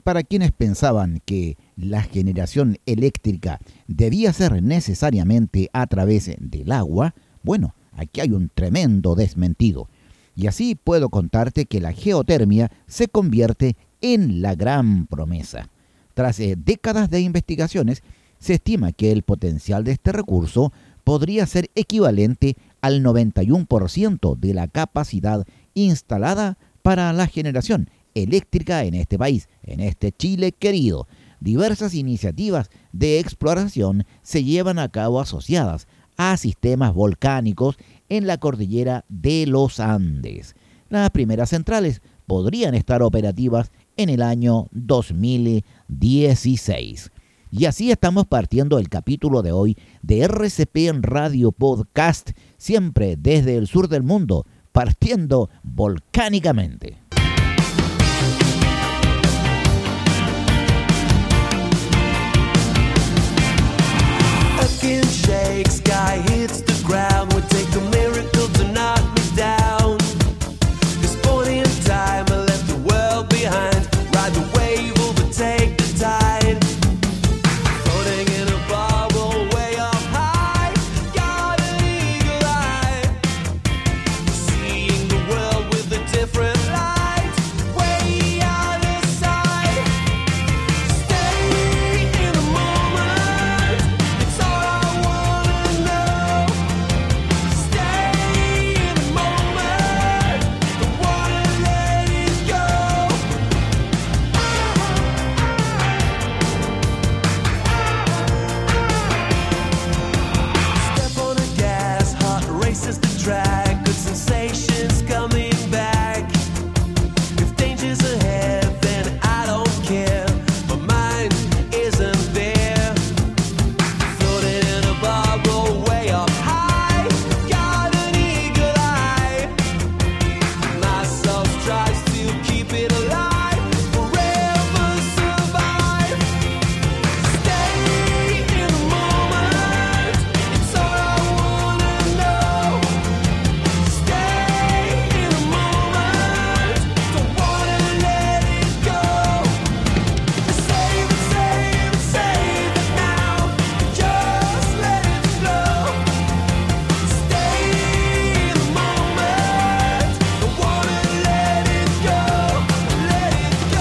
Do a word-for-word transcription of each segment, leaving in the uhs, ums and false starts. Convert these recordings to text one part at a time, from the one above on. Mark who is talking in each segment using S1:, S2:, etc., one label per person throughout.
S1: para quienes pensaban que la generación eléctrica debía ser necesariamente a través del agua, bueno, aquí hay un tremendo desmentido. Y así puedo contarte que la geotermia se convierte en la gran promesa. Tras eh, décadas de investigaciones, se estima que el potencial de este recurso podría ser equivalente al noventa y uno por ciento de la capacidad instalada para la generación eléctrica en este país, en este Chile querido. Diversas iniciativas de exploración se llevan a cabo asociadas a sistemas volcánicos en la cordillera de los Andes. Las primeras centrales podrían estar operativas en el año dos mil dieciséis. Y así estamos partiendo el capítulo de hoy de R C P en Radio Podcast, siempre desde el sur del mundo, partiendo volcánicamente.
S2: Again shake, sky hits the ground. Would take a miracle to knock me down. This point in time, I left the world behind. Ride the wave, overtake the tide. Floating in a bubble, way up high. Got an eagle eye. Seeing the world with a different light. Way out of sight. Stay in the moment. It's all I wanna know. Stay in the moment. Don't wanna let it go. Step on the gas, heart races the track. Good sensations coming back. If danger's ahead, then I don't care. My mind isn't there. Floating in a bubble, way up high. Got an eagle eye. My soul tries to keep it alive. Forever survive. Stay in the moment. It's all I wanna know. Stay in the moment. Don't wanna let it go. Save it, save it, save it now. Just let it flow. Stay in the moment. Don't wanna let it go. Let it go.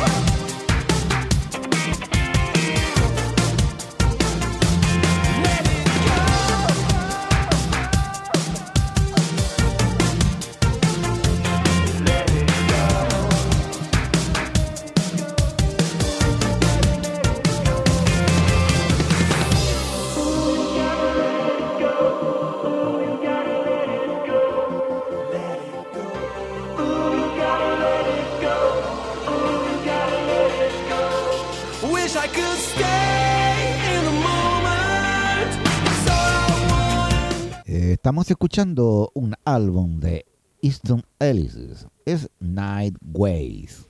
S2: Let it Wish I could stay in the moment. It's all I want.
S1: Eh, estamos escuchando un álbum de Easton Ellis, es Night Ways.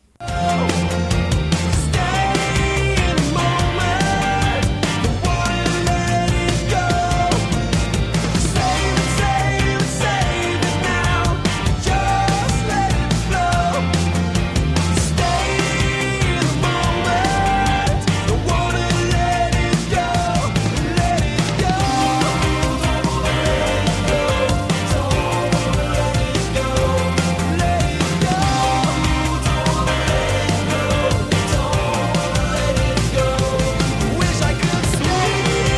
S2: Stay in the moment. Don't wanna let it go. Save it, save it, save it now. Just let it flow. Stay in the moment. Don't wanna let it go. Let it go. Don't wanna let it go. Don't wanna let it go. Let it go. Don't wanna let it go. Don't wanna let it go. Wish I could stay.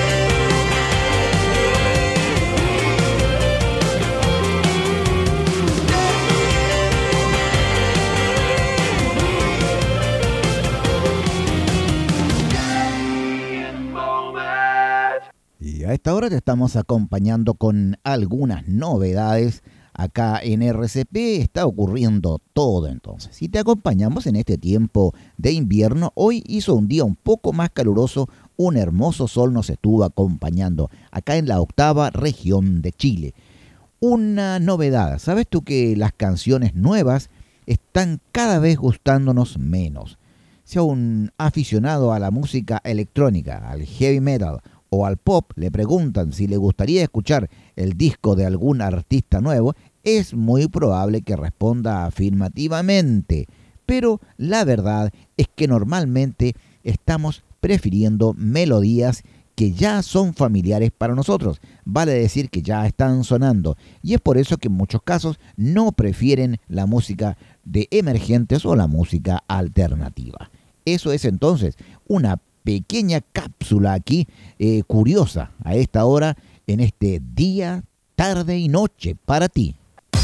S1: Y a esta hora te estamos acompañando con algunas novedades. Acá en R C P está ocurriendo todo entonces. Y te acompañamos en este tiempo de invierno. Hoy hizo un día un poco más caluroso. Un hermoso sol nos estuvo acompañando acá en la octava región de Chile. Una novedad. ¿Sabes tú que las canciones nuevas están cada vez gustándonos menos? Si a un aficionado a la música electrónica, al heavy metal o al pop le preguntan si le gustaría escuchar el disco de algún artista nuevo, es muy probable que responda afirmativamente. pero la verdad es que normalmente estamos prefiriendo melodías que ya son familiares para nosotros, vale decir que ya están sonando, y es por eso que en muchos casos no prefieren la música de emergentes o la música alternativa. Eso es entonces una pequeña cápsula aquí eh, curiosa a esta hora, en este día, tarde y noche para ti.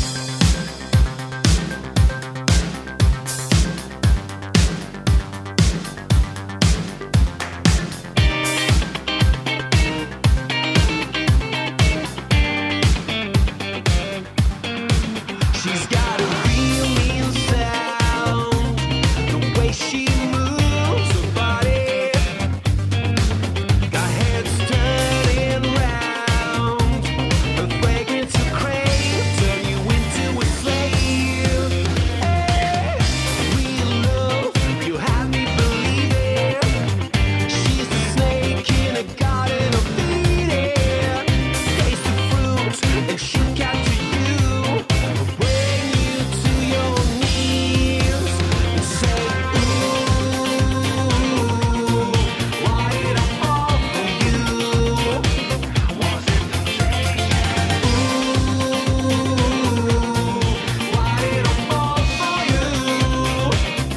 S2: She's got a real mean sound, the way she moves her body, got heads turning round, her fragrance you crave, turn you into a slave. Hey, real love, you have me believing, she's the snake in a garden of Eden, taste the fruit and she'll capture you. Bring you to your knees and say, ooh, why did I fall for you? Was it temptation? Ooh, why did I fall for you?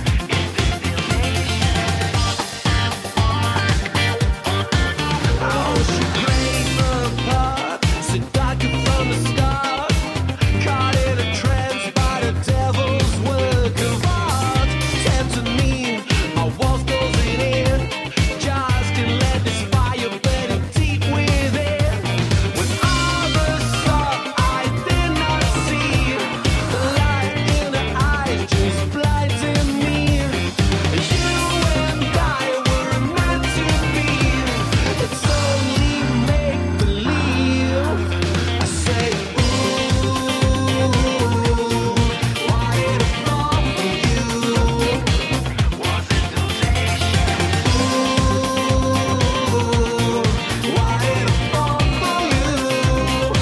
S2: Oh, she plays the part, seductive from the start. Caught in a trance by the devil's work of art. Tempting me, my walls closing in. Just can let this fire burn deep within. When others saw, I did not see. The light in her eyes just blinded me. You and I were meant to be. It's only make believe. I say, ooh, why did I fall for you? Was it temptation? Ooh, why did I fall for you?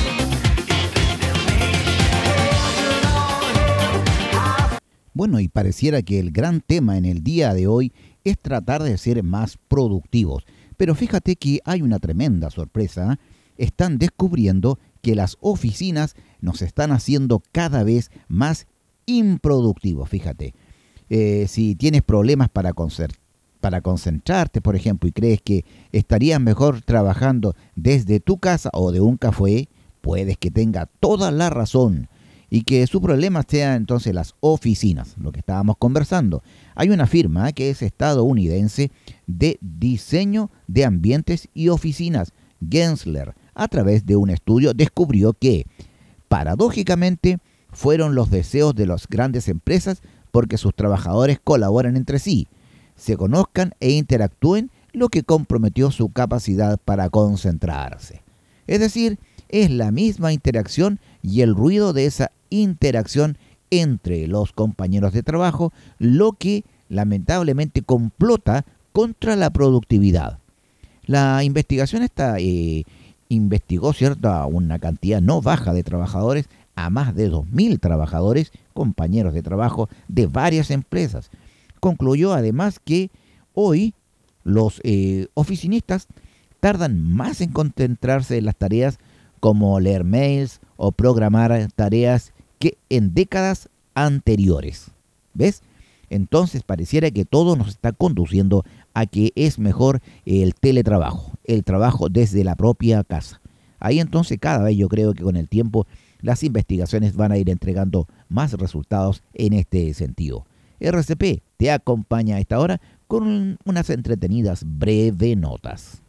S1: Bueno, y pareciera que el gran tema en el día de hoy es tratar de ser más productivos. Pero fíjate que hay una tremenda sorpresa. ¿eh? Están descubriendo que las oficinas nos están haciendo cada vez más improductivos. Fíjate, Eh, si tienes problemas para, concer- para concentrarte, por ejemplo, y crees que estarías mejor trabajando desde tu casa o de un café, puedes que tenga toda la razón y que su problema sea entonces las oficinas, lo que estábamos conversando. Hay una firma que es estadounidense de diseño de ambientes y oficinas, Gensler, a través de un estudio descubrió que, paradójicamente, fueron los deseos de las grandes empresas porque sus trabajadores colaboran entre sí, se conozcan e interactúen, lo que comprometió su capacidad para concentrarse. Es decir, es la misma interacción y el ruido de esa interacción entre los compañeros de trabajo lo que lamentablemente complota contra la productividad. La investigación esta eh, investigó cierta una cantidad no baja de trabajadores, a más de dos mil trabajadores, compañeros de trabajo de varias empresas. Concluyó además que hoy los eh, oficinistas tardan más en concentrarse en las tareas como leer mails o programar tareas que en décadas anteriores. ¿Ves? Entonces pareciera que todo nos está conduciendo a que es mejor el teletrabajo, el trabajo desde la propia casa. Ahí entonces cada vez yo creo que con el tiempo las investigaciones van a ir entregando más resultados en este sentido. R C P te acompaña a esta hora con unas entretenidas breve notas.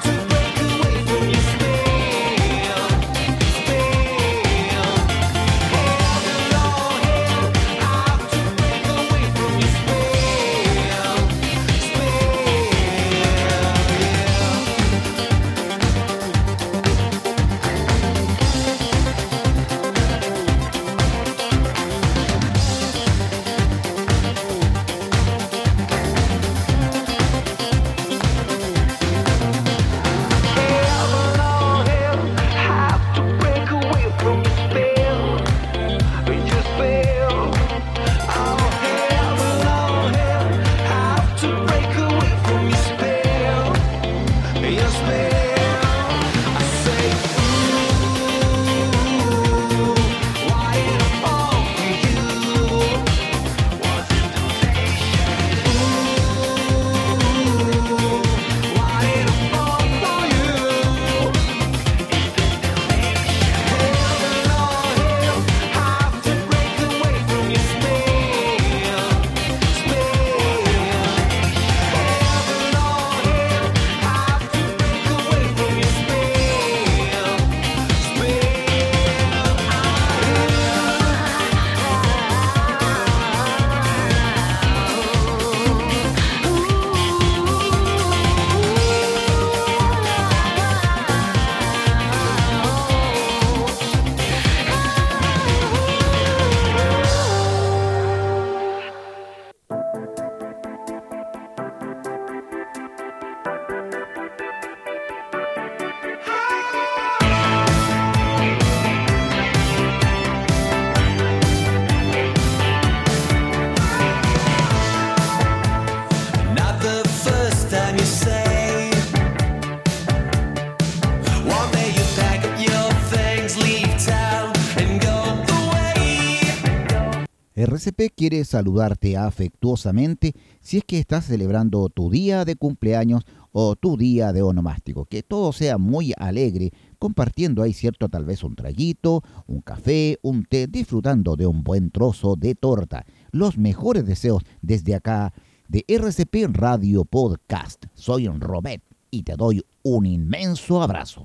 S1: R C P quiere saludarte afectuosamente si es que estás celebrando tu día de cumpleaños o tu día de onomástico. Que todo sea muy alegre, compartiendo ahí, cierto, tal vez un traguito, un café, un té, disfrutando de un buen trozo de torta. Los mejores deseos desde acá de R C P Radio Podcast. Soy Robert y te doy un inmenso abrazo.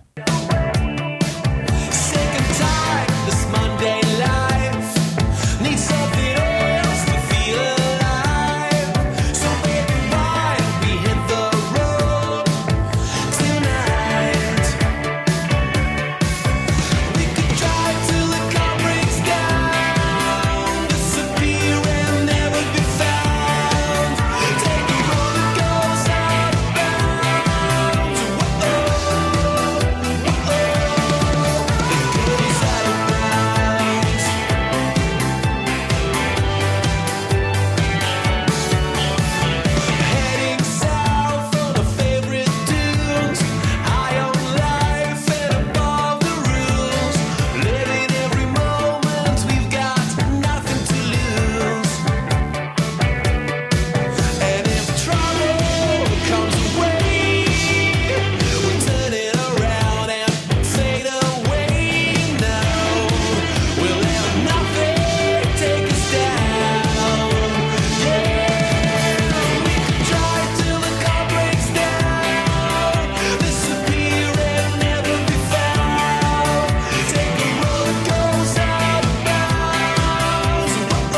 S2: Sick and tired, this Monday life. Need something else to feel alive. So baby, why don't we hit the road tonight? We could drive till the car breaks down, disappear and never be found. Take a road that goes out of bounds. Whoa, whoa, it goes out of bounds. Heading south on our favorite dunes, high on life and above the rules. Living every moment, we've got nothing to lose. And if trouble comes away, we turn it around and fade away now. We'll let nothing take us down. Yeah, we could drive till the car breaks down, disappear and never be found. Take a road that goes out of bounds.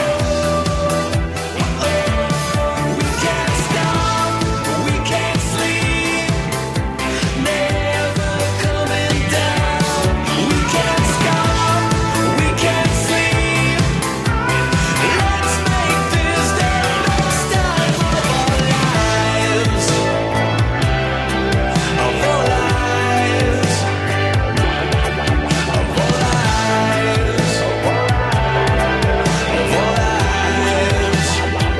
S2: We can't stop, we can't sleep, never coming down. We can't stop, we can't sleep. Let's make this the best time of our lives, of our lives, of our lives, of our lives.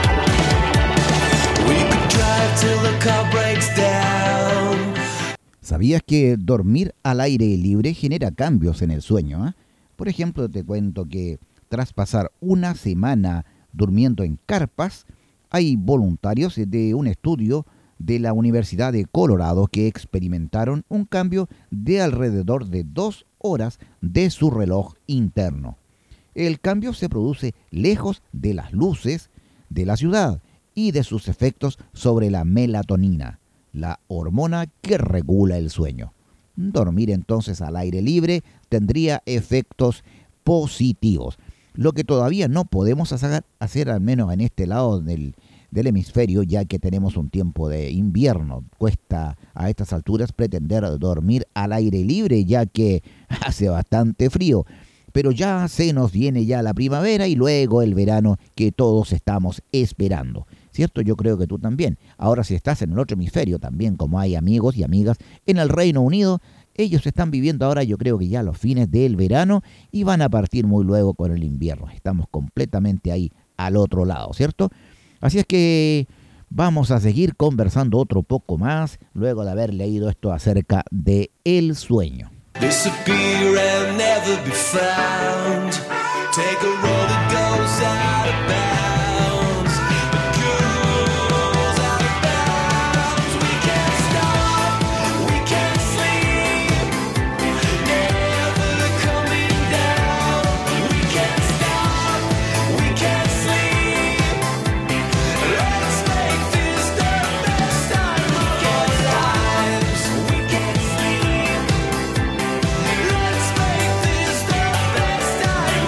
S2: We could drive till the car breaks down.
S1: ¿Sabías que dormir al aire libre genera cambios en el sueño? ¿Ah? Por ejemplo, te cuento que tras pasar una semana durmiendo en carpas, hay voluntarios de un estudio de la Universidad de Colorado que experimentaron un cambio de alrededor de dos horas de su reloj interno. El cambio se produce lejos de las luces de la ciudad y de sus efectos sobre la melatonina, la hormona que regula el sueño. Dormir entonces al aire libre tendría efectos positivos. Lo que todavía no podemos hacer, hacer al menos en este lado del, del hemisferio, ya que tenemos un tiempo de invierno. Cuesta a estas alturas pretender dormir al aire libre, ya que hace bastante frío. Pero ya se nos viene ya la primavera y luego el verano que todos estamos esperando. ¿Cierto? Yo creo que tú también. Ahora, si estás en el otro hemisferio, también como hay amigos y amigas en el Reino Unido, ellos están viviendo ahora, yo creo que ya los fines del verano y van a partir muy luego con el invierno. Estamos completamente ahí al otro lado, ¿cierto? Así es que vamos a seguir conversando otro poco más luego de haber leído esto acerca de el sueño.
S2: Disappear and never be found. Take a road that goes out of bounds. It goes out of bounds. We can't stop, we can't sleep, never coming down. We can't stop, we can't sleep. Let's make this the best time of our lives. We can't sleep. Let's make this the best time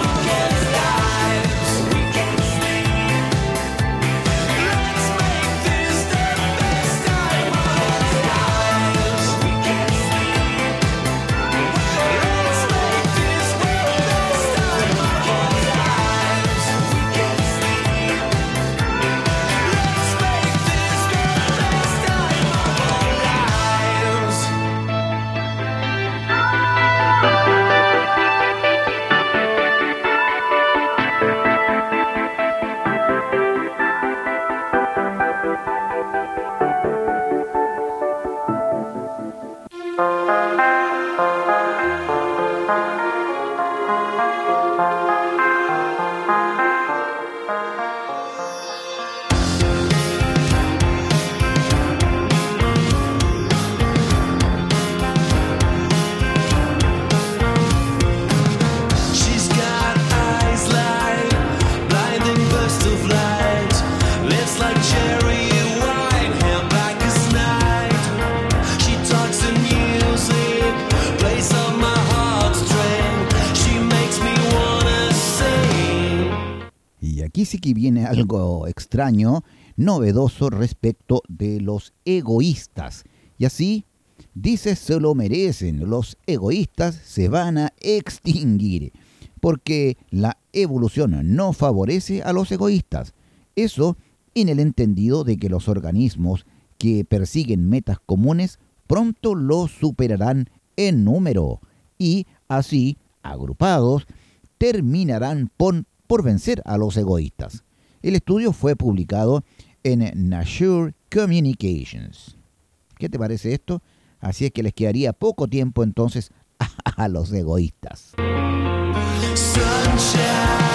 S1: aquí sí que viene algo extraño, novedoso respecto de los egoístas. Y así dice, se lo merecen, los egoístas se van a extinguir, porque la evolución no favorece a los egoístas. Eso en el entendido de que los organismos que persiguen metas comunes pronto los superarán en número y así, agrupados, terminarán por, por vencer a los egoístas. El estudio fue publicado en Nature Communications. ¿Qué te parece esto? Así es que les quedaría poco tiempo entonces a, a los egoístas.
S2: Sunshine,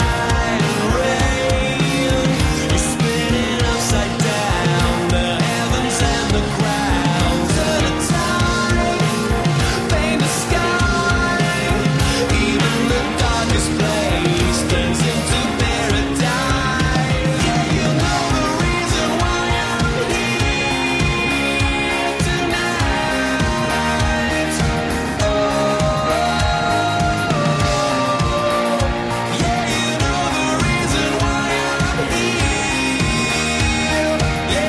S2: rain, you're spinning upside down the heavens and the ground. Turn the tide, paint the sky, even the darkest place turns into paradise. Yeah, you know the reason why I'm here tonight. Yeah, you know the reason why I'm here.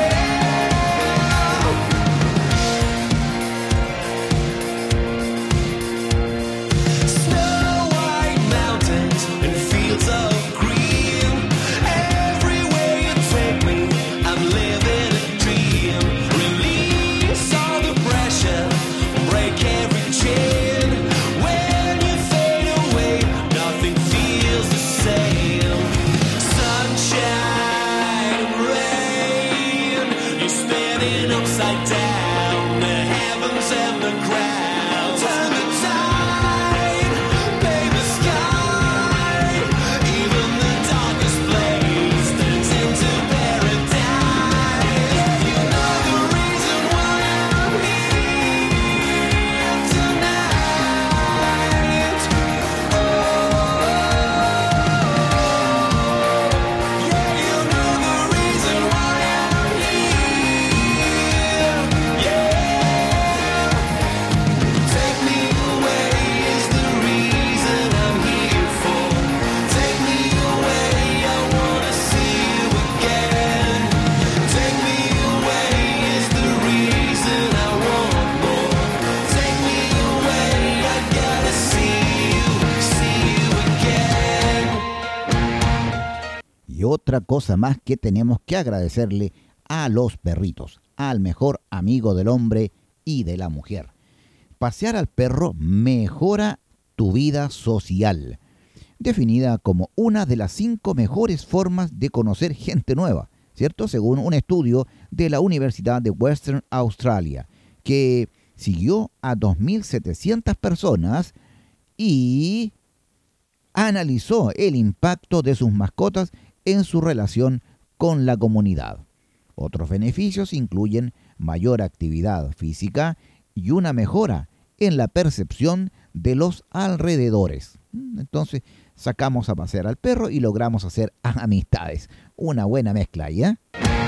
S2: Yeah. Snow white mountains and fields of green. Everywhere you take me, I'm living a dream. Release all the pressure, break every chain. When you fade away, nothing feels the same. Sunshine, rain, you're spinning upside down the heavens and the ground. Turn the tide, paint the sky, even the darkest place turns into paradise. Yeah, you know the reason why I'm here tonight. Yeah, you know the reason why I'm here. Yeah. Take me away is the reason I'm here for. Take me away, I wanna see you again. Take me away is the reason I want more. Take me away, I gotta see you, see you again.
S1: Y otra cosa más que tenemos que agradecerle a los perritos, al mejor amigo del hombre y de la mujer. Pasear al perro mejora tu vida social, definida como una de las cinco mejores formas de conocer gente nueva, ¿cierto? Según un estudio de la Universidad de Western Australia, que siguió a dos mil setecientas personas y analizó el impacto de sus mascotas en su relación con la comunidad. Otros beneficios incluyen mayor actividad física y una mejora en la percepción de los alrededores. Entonces sacamos a pasear al perro y logramos hacer amistades. Una buena mezcla, ¿ya?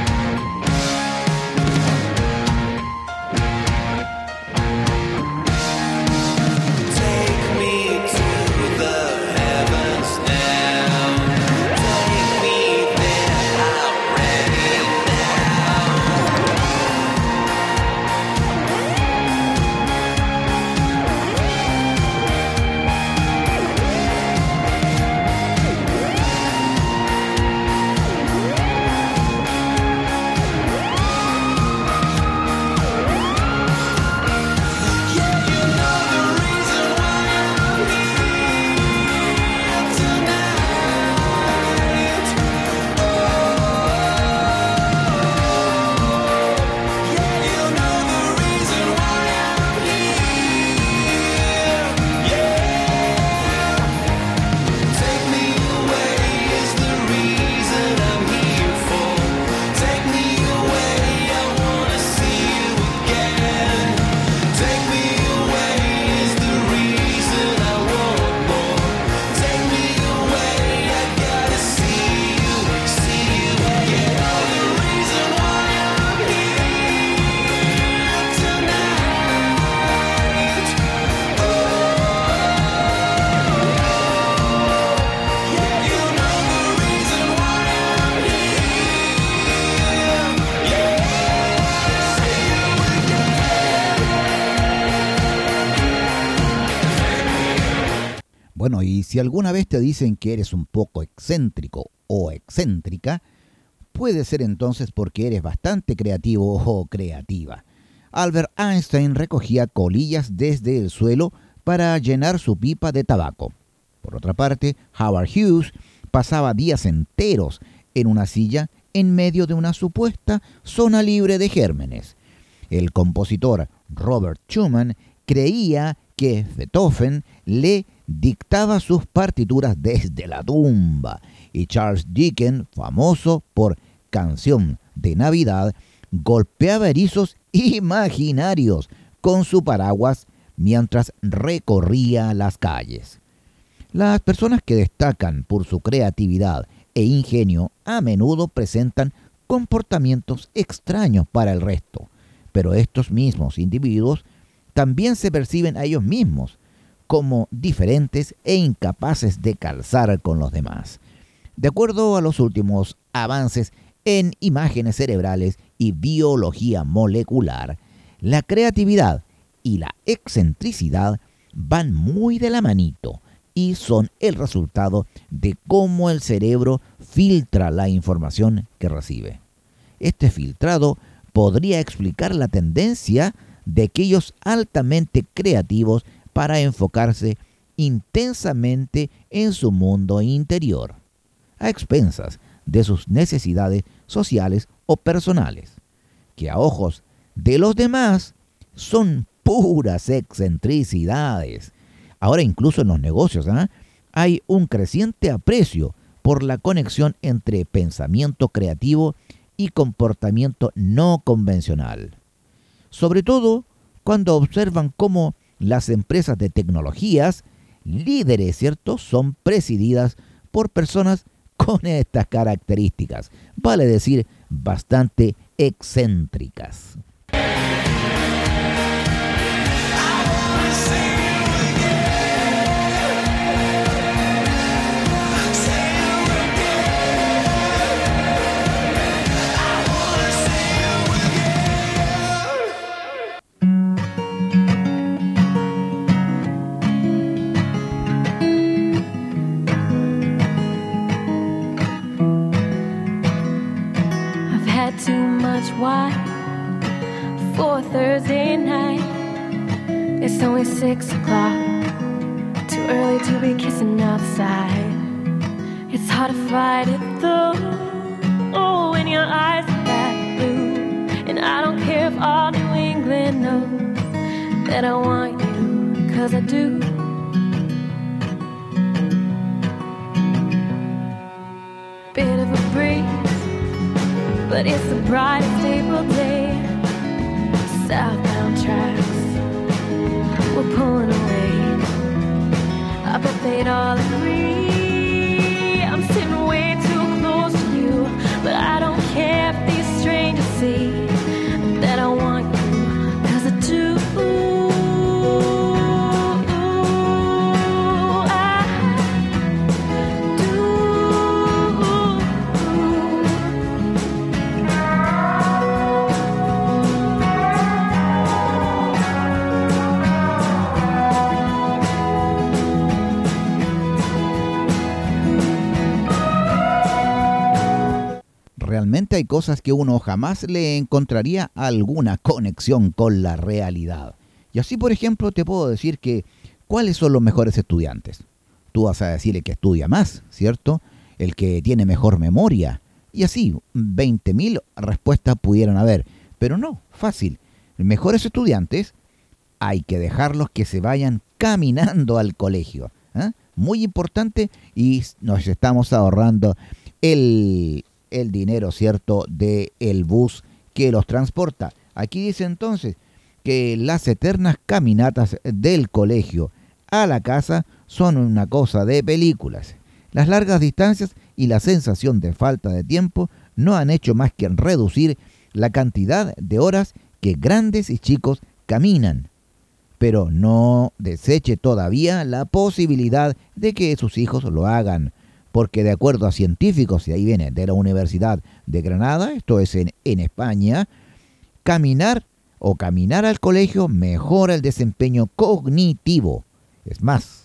S2: Take me to the heavens now. Take me there, I'm ready now.
S1: Bueno, y si alguna vez te dicen que eres un poco excéntrico o excéntrica, puede ser entonces porque eres bastante creativo o creativa. Albert Einstein recogía colillas desde el suelo para llenar su pipa de tabaco. Por otra parte, Howard Hughes pasaba días enteros en una silla en medio de una supuesta zona libre de gérmenes. El compositor Robert Schumann creía que Beethoven le dictaba sus partituras desde la tumba, y Charles Dickens, famoso por Canción de Navidad, golpeaba erizos imaginarios con su paraguas mientras recorría las calles. Las personas que destacan por su creatividad e ingenio a menudo presentan comportamientos extraños para el resto, pero estos mismos individuos también se perciben a ellos mismos como diferentes e incapaces de calzar con los demás. De acuerdo a los últimos avances en imágenes cerebrales y biología molecular, la creatividad y la excentricidad van muy de la manito y son el resultado de cómo el cerebro filtra la información que recibe. Este filtrado podría explicar la tendencia de aquellos altamente creativos para enfocarse intensamente en su mundo interior, a expensas de sus necesidades sociales o personales, que a ojos de los demás son puras excentricidades. Ahora incluso en los negocios ¿eh? hay un creciente aprecio por la conexión entre pensamiento creativo y comportamiento no convencional. Sobre todo cuando observan cómo las empresas de tecnologías, líderes, ¿cierto?, son presididas por personas con estas características, vale decir, bastante excéntricas.
S3: Too much wine for Thursday night. It's only six o'clock. Too early to be kissing outside. It's hard to fight it though. Oh, when your eyes are that blue. And I don't care if all New England knows that I want you, 'cause I do. Bit of a breeze, but it's the brightest April day. Southbound tracks we're pulling away. I bet they'd all agree I'm sitting way too close to you, but I don't care if these strangers see that I want you, 'cause I do.
S1: Realmente hay cosas que uno jamás le encontraría alguna conexión con la realidad. Y así, por ejemplo, te puedo decir que ¿cuáles son los mejores estudiantes? Tú vas a decir el que estudia más, ¿cierto? El que tiene mejor memoria. Y así, veinte mil respuestas pudieran haber. Pero no, fácil. Mejores estudiantes hay que dejarlos que se vayan caminando al colegio. ¿eh? Muy importante, y nos estamos ahorrando el... el dinero, ¿cierto?, del bus que los transporta. Aquí dice entonces que las eternas caminatas del colegio a la casa son una cosa de películas. Las largas distancias y la sensación de falta de tiempo no han hecho más que reducir la cantidad de horas que grandes y chicos caminan. Pero no deseche todavía la posibilidad de que sus hijos lo hagan, porque de acuerdo a científicos, y ahí viene, de la Universidad de Granada, esto es en, en España, caminar o caminar al colegio mejora el desempeño cognitivo. Es más,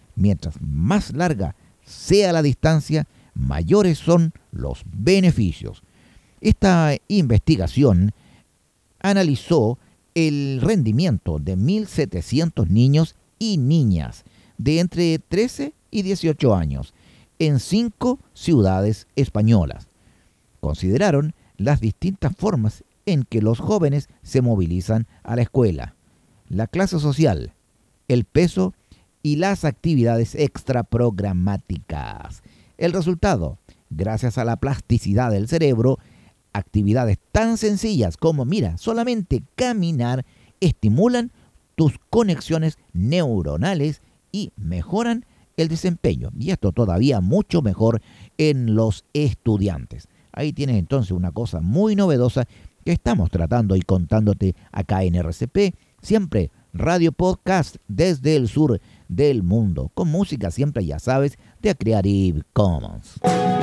S1: Mientras más larga sea la distancia, mayores son los beneficios. Esta investigación analizó el rendimiento de mil setecientos niños y niñas de entre trece y dieciocho años en cinco ciudades españolas. Consideraron las distintas formas en que los jóvenes se movilizan a la escuela, la clase social, el peso y las actividades extraprogramáticas. El resultado, gracias a la plasticidad del cerebro, actividades tan sencillas como, mira, solamente caminar, estimulan tus conexiones neuronales y mejoran el desempeño. Y esto todavía mucho mejor en los estudiantes. Ahí tienes entonces una cosa muy novedosa que estamos tratando y contándote acá en R C P, siempre Radio Podcast desde el sur del mundo, con música siempre, ya sabes, de Creative Commons.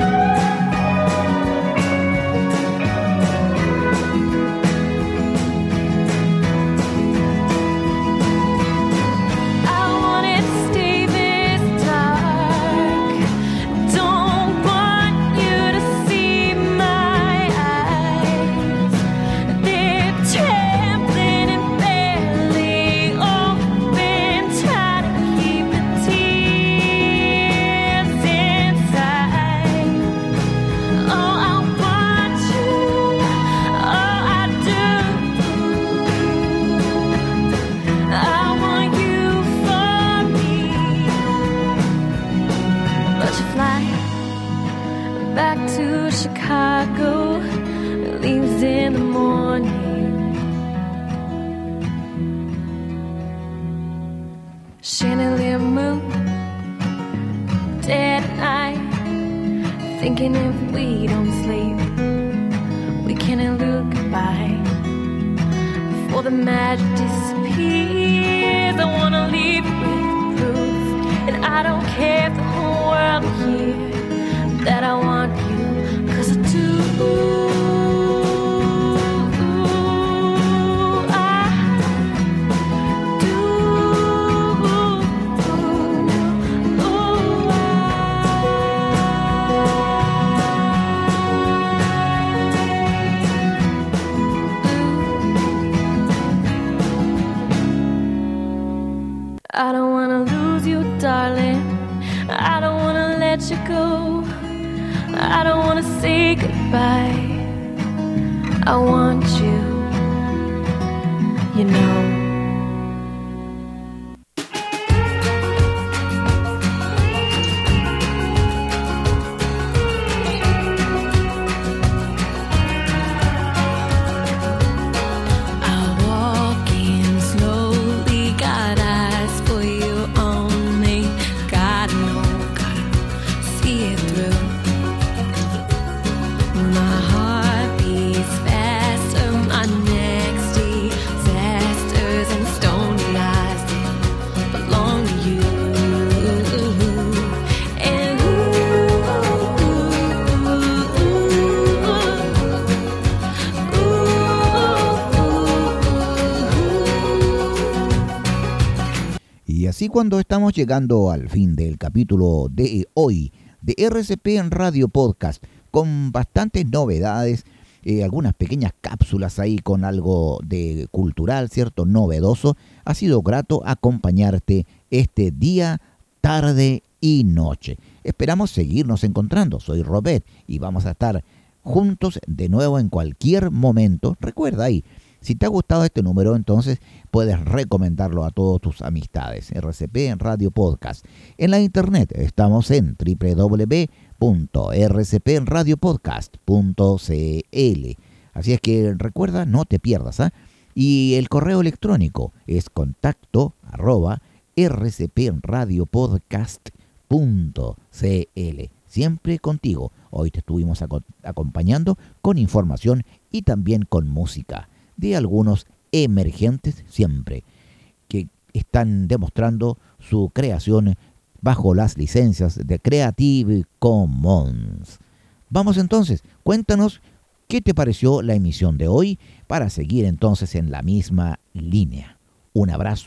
S3: Chicago leaves in the morning. Chandelier moon, dead at night, thinking if we don't sleep, we can elude goodbye before the magic disappears. I wanna leave with proof, and I don't care if the whole world will hear that I want you. Cause I do, I do, I don't wanna lose you, darling. I don't wanna let you go. I don't wanna say goodbye. I want you, you know.
S1: Así, cuando estamos llegando al fin del capítulo de hoy de R C P en Radio Podcast, con bastantes novedades, eh, algunas pequeñas cápsulas ahí con algo de cultural, ¿cierto? Novedoso. Ha sido grato acompañarte este día, tarde y noche. Esperamos seguirnos encontrando. Soy Robert y vamos a estar juntos de nuevo en cualquier momento. Recuerda ahí, si te ha gustado este número, entonces puedes recomendarlo a todas tus amistades. R C P en Radio Podcast. En la internet estamos en doble u doble u doble u punto r c p radio podcast punto c l. Así es que recuerda, no te pierdas, ¿eh? Y el correo electrónico es contacto arroba r c p radio podcast punto c l. Siempre contigo. Hoy te estuvimos aco- acompañando con información y también con música de algunos emergentes siempre, que están demostrando su creación bajo las licencias de Creative Commons. Vamos entonces, cuéntanos qué te pareció la emisión de hoy para seguir entonces en la misma línea. Un abrazo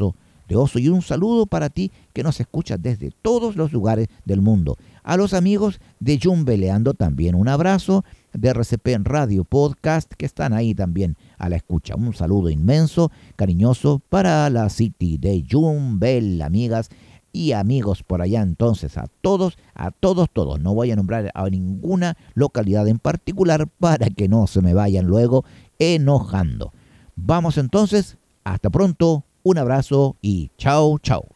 S1: Norte Oso, y un saludo para ti que nos escuchas desde todos los lugares del mundo. A los amigos de Yumbeleando también un abrazo, de R C P en Radio Podcast que están ahí también a la escucha. Un saludo inmenso, cariñoso para la City de Yumbel, amigas y amigos por allá. Entonces a todos, a todos, todos. No voy a nombrar a ninguna localidad en particular para que no se me vayan luego enojando. Vamos entonces, hasta pronto, un abrazo y chao, chao.